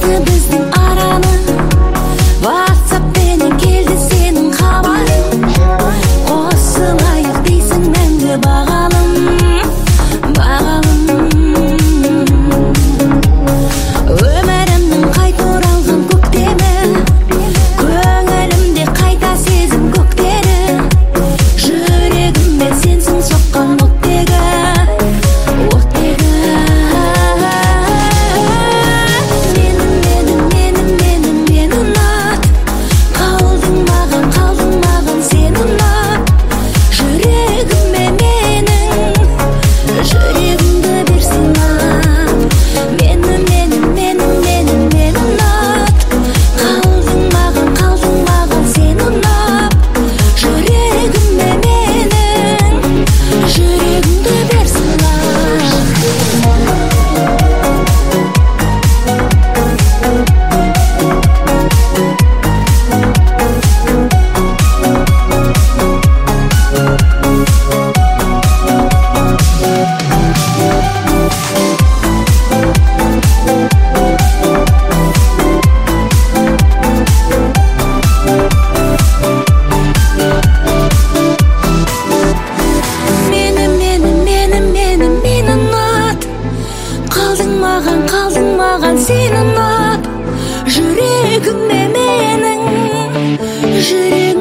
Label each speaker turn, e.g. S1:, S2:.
S1: жазды біздің араны, WhatsApp-пенен келді сенің хабарың. Қосылайық дейсің мәңгі бағалым, бағалым. Өмірімнің қайта оралған көктемі, көңілімде қайта сезім көктері. Жүрегіме сенсің соққан оттегі, оттегі. Мені ұнат, қалдың маған сен ұнат. Жүрегіме менің, жүрегімді бер сыйлап. Мені ұнат, қалдың маған сен ұнап. Жүрегіме менің, жүрегімді бер сыйлап. Мені ұнат, қалдың маған сен ұнап. Жүрегіме менің, жүрегімді